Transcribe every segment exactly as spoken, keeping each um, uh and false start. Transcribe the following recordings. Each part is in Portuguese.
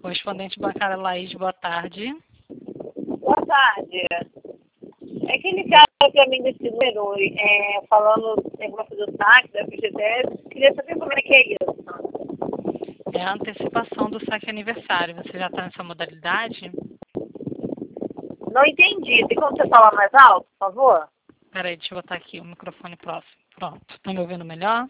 Correspondente bancária Laís, boa tarde. Boa tarde. É que ligaram para mim desse número, é, falando do negócio do saque, da F G T S. Queria saber como é que é isso. É a antecipação do saque aniversário. Você já está nessa modalidade? Não entendi. Tem como você falar mais alto, por favor? Peraí, deixa eu botar aqui o microfone próximo. Pronto. Está me ouvindo melhor?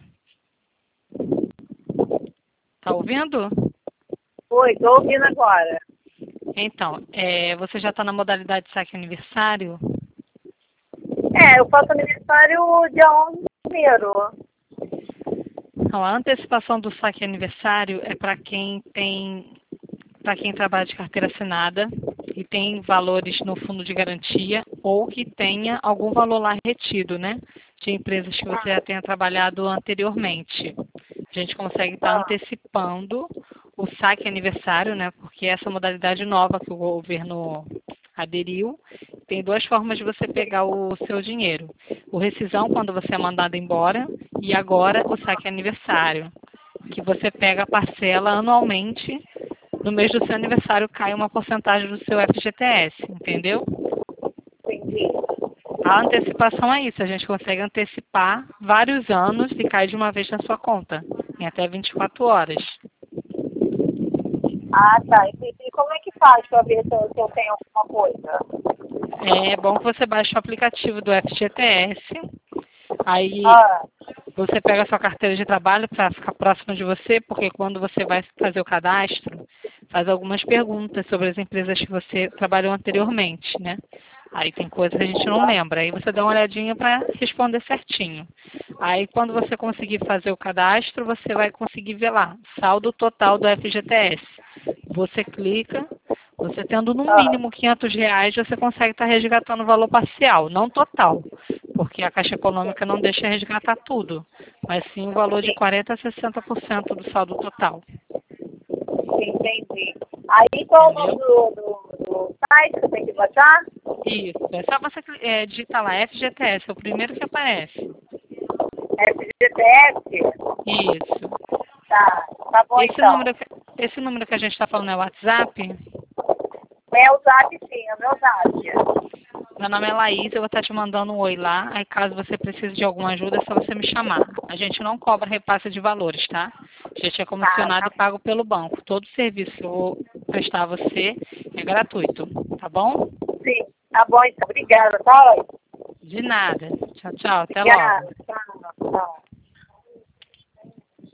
Tá ouvindo? Oi, estou ouvindo agora. Então, é, você já está na modalidade de saque aniversário? É, eu faço aniversário dia onze de janeiro. Então, a antecipação do saque aniversário é para quem tem, para quem trabalha de carteira assinada e tem valores no fundo de garantia ou que tenha algum valor lá retido, né? De empresas que você já tenha trabalhado anteriormente. A gente consegue estar antecipando o saque aniversário, né? Porque essa modalidade nova que o governo aderiu, tem duas formas de você pegar o seu dinheiro. O rescisão, quando você é mandado embora, e agora o saque aniversário, que você pega a parcela anualmente, no mês do seu aniversário cai uma porcentagem do seu F G T S, entendeu? Entendi. A antecipação é isso, a gente consegue antecipar vários anos e cai de uma vez na sua conta, em até vinte e quatro horas. Ah, tá. E como é que faz para ver se eu, se eu tenho alguma coisa? É bom que você baixe o aplicativo do F G T S, aí Ah, você pega a sua carteira de trabalho para ficar próximo de você, porque quando você vai fazer o cadastro, faz algumas perguntas sobre as empresas que você trabalhou anteriormente, né? Aí tem coisas que a gente não lembra, aí você dá uma olhadinha para responder certinho. Aí quando você conseguir fazer o cadastro, você vai conseguir ver lá, saldo total do F G T S. Você clica, você tendo no ah, mínimo quinhentos reais, você consegue estar resgatando o valor parcial, não total, porque a Caixa Econômica não deixa resgatar tudo, mas sim o valor de sim, quarenta a sessenta por cento do saldo total. entendi. Aí qual o nome Entendeu? do, do, do site que eu tenho que botar? Isso, é só você é, digitar lá F G T S, é o primeiro que aparece. F G T S? Isso. Tá, tá bom Esse então. número, que- esse número que a gente está falando é o WhatsApp? É o zap sim, é o meu zap. Meu nome é Laís, eu vou estar te mandando um oi lá. Aí caso você precise de alguma ajuda, é só você me chamar. A gente não cobra repasse de valores, tá? A gente é Tá, comissionado tá. e pago pelo banco. Todo serviço que eu vou prestar a você é gratuito, tá bom? Sim, tá bom então. Obrigada, tá? De nada. Tchau, tchau. Até logo. Obrigada.